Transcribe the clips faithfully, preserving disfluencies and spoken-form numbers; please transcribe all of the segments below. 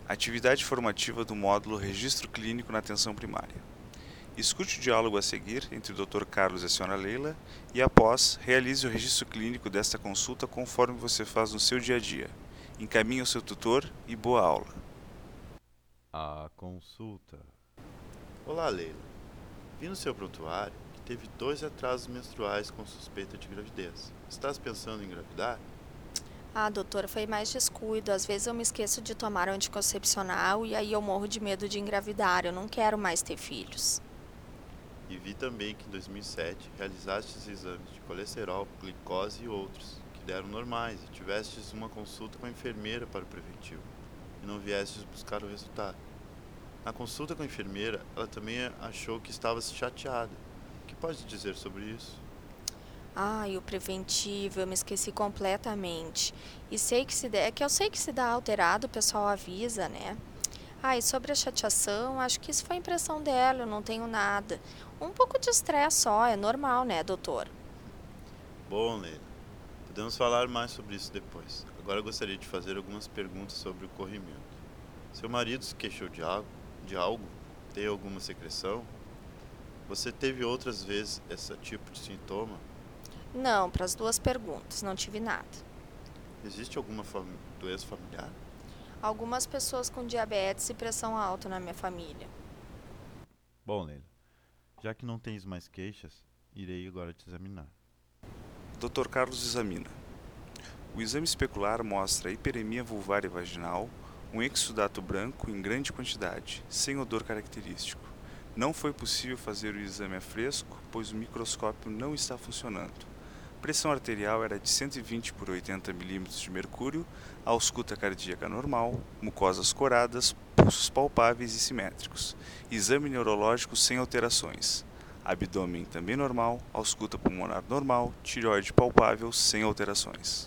Atividade formativa do módulo Registro Clínico na Atenção Primária. Escute o diálogo a seguir entre o doutor Carlos e a senhora Leila e, após, realize o registro clínico desta consulta conforme você faz no seu dia a dia. Encaminhe ao seu tutor e boa aula. A consulta. Olá, Leila. Vi no seu prontuário que teve dois atrasos menstruais com suspeita de gravidez. Estás pensando em engravidar? Ah, doutora, foi mais descuido. Às vezes eu me esqueço de tomar anticoncepcional e aí eu morro de medo de engravidar. Eu não quero mais ter filhos. E vi também que em dois mil e sete realizastes exames de colesterol, glicose e outros, que deram normais, e tivestes uma consulta com a enfermeira para o preventivo, e não viestes buscar o resultado. Na consulta com a enfermeira, ela também achou que estavas chateada. O que pode dizer sobre isso? Ah, e o preventivo, eu me esqueci completamente. E sei que se der, é que eu sei que se dá alterado, o pessoal avisa, né? Ah, e sobre a chateação, acho que isso foi impressão dela, eu não tenho nada. Um pouco de estresse só, é normal, né, doutor? Bom, Leila, podemos falar mais sobre isso depois. Agora eu gostaria de fazer algumas perguntas sobre o corrimento. Seu marido se queixou de algo? De algo? Tem alguma secreção? Você teve outras vezes esse tipo de sintoma? Não, para as duas perguntas, não tive nada. Existe alguma fam- doença familiar? Algumas pessoas com diabetes e pressão alta na minha família. Bom, Leila, já que não tens mais queixas, irei agora te examinar. doutor Carlos examina. O exame especular mostra hiperemia vulvar e vaginal, um exudato branco em grande quantidade, sem odor característico. Não foi possível fazer o exame a fresco, pois o microscópio não está funcionando. Pressão arterial era de cento e vinte por oitenta milímetros de mercúrio, ausculta cardíaca normal, mucosas coradas, pulsos palpáveis e simétricos. Exame neurológico sem alterações. Abdômen também normal, ausculta pulmonar normal, tireoide palpável sem alterações.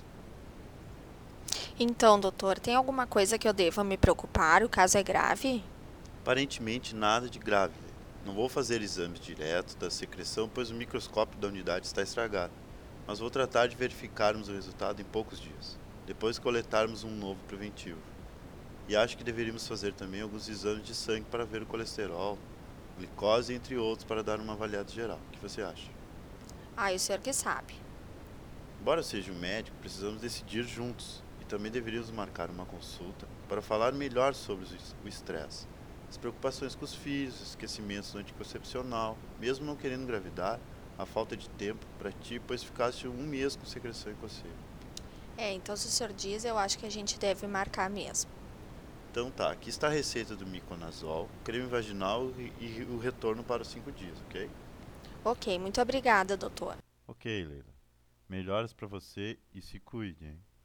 Então, doutor, tem alguma coisa que eu deva me preocupar? O caso é grave? Aparentemente nada de grave, Leila. Não vou fazer exames diretos da secreção, pois o microscópio da unidade está estragado. Mas vou tratar de verificarmos o resultado em poucos dias, depois coletarmos um novo preventivo. E acho que deveríamos fazer também alguns exames de sangue para ver o colesterol, glicose, entre outros, para dar uma avaliada geral. O que você acha? Ah, o senhor que sabe. Embora eu seja um médico, precisamos decidir juntos. E também deveríamos marcar uma consulta para falar melhor sobre o estresse, as preocupações com os filhos, esquecimentos do anticoncepcional, mesmo não querendo engravidar, a falta de tempo para ti, pois ficaste um mês com secreção em você. É, então se o senhor diz, eu acho que a gente deve marcar mesmo. Então tá, aqui está a receita do miconazol, creme vaginal e, e o retorno para os cinco dias, ok? Ok, muito obrigada, doutor. Ok, Leila. Melhoras pra você e se cuide, hein?